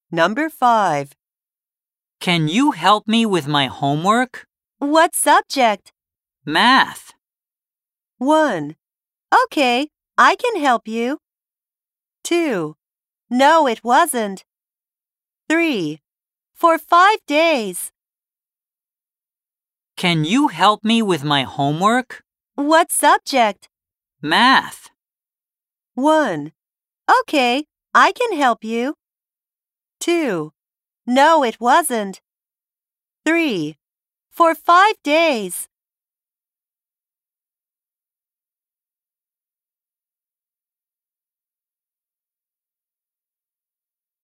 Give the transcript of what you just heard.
Number 5. Can you help me with my homework? What subject? Math. 1. Okay, I can help you. 2. No, it wasn't. 3. For 5 days. Can you help me with my homework? What subject? Math. 1. Okay, I can help you. 2. No, it wasn't. 3. For 5 days.